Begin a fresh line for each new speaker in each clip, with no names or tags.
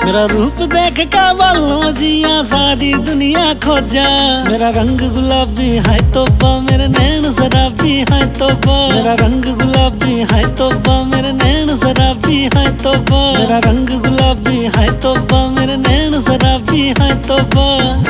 मेरा रूप देख का बालों जिया सारी दुनिया खोजा। मेरा रंग गुलाबी है तौबा, मेरे नैन शराबी है तौबा। मेरा रंग गुलाबी है तौबा, मेरे नैन शराबी है तौबा। मेरा रंग गुलाबी है तौबा, मेरे नैन शराबी है तौबा।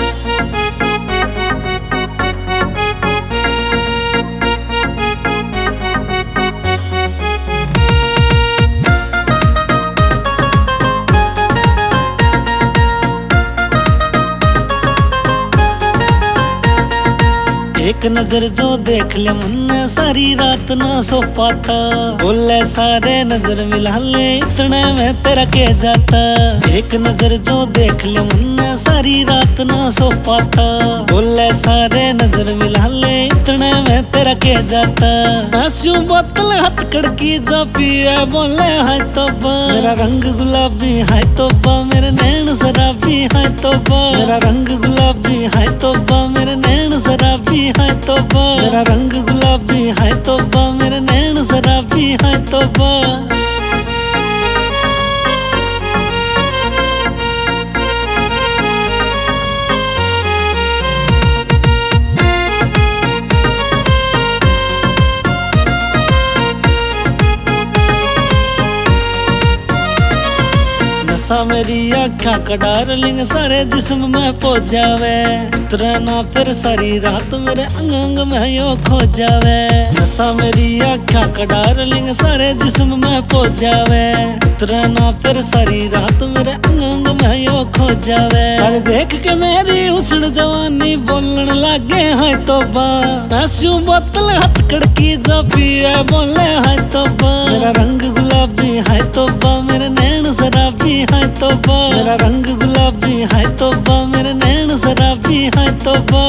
एक नजर जो देख ले मुन्ने सारी रात ना सो पाता। बोले सारे नजर मिला ले इतने में तेरा के जाता। एक नजर जो देख ले मुन्ने सारी रात ना सो पाता। बोले सारे नजर मिला ले इतने में तेरा के जाता। आंसू बोतल हाथ कड़की जो पिए बोले है तौबा। मेरा रंग गुलाबी है तौबा, मेरे नैन शराबी है तौबा। मेरा रंग गुलाबी है तौबा, मेरे नैन शराबी है तौबा। मेरा रंग गुलाबी है तौबा, मेरे नैन शराबी है तौबा। नशा मेरी आँखा का डार्लिंग सारे जिस्म में पो जावे। उतरे ना फिर सारी रात मेरे अंग अंग में यो खो जावे। नशा मेरी आँखा का डार्लिंग सारे जिस्म में पो जावे। उतरे ना फिर सारी रात मेरे अंग अंग में यो खो जावे। अरे देख के मेरी हुस्न जवानी बोलने लागे है तौबा। आंसू बोतल हाथ कड़की जो पिए बोले है तौबा। मेरा रंग गुलाबी है तौबा, मेरे नैन शराबी है तौबा। मेरा रंग गुलाबी है तौबा, मेरे नैन शराबी है तौबा।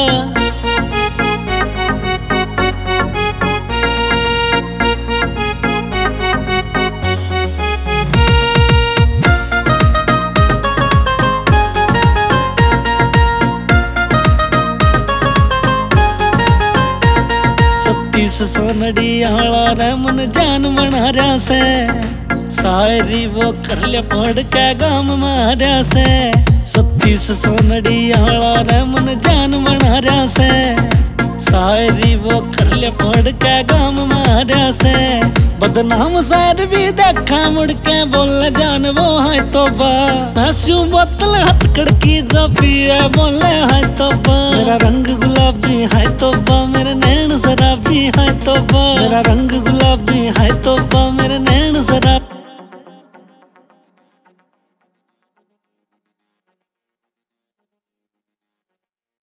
सोनड़ी आला रे मन जान बना रहा से। शायरी वो कर ले पढ़ के गाम मारा से। 36 सोनड़ी आला रे मन जान बना रहा से। शायरी वो कर ले पढ़ के गाम मारा से। बदनाम शायर भी देखा मुड़ के बोले जान वो है तौबा। आंसू बोतल हाथ कड़की जो पिए बोले है तौबा। मेरा रंग गुलाबी है तौबा, मेरे नैन शराबी है तौबा। मेरा रंग गुलाबी है तौबा, मेरे नैन शराबी।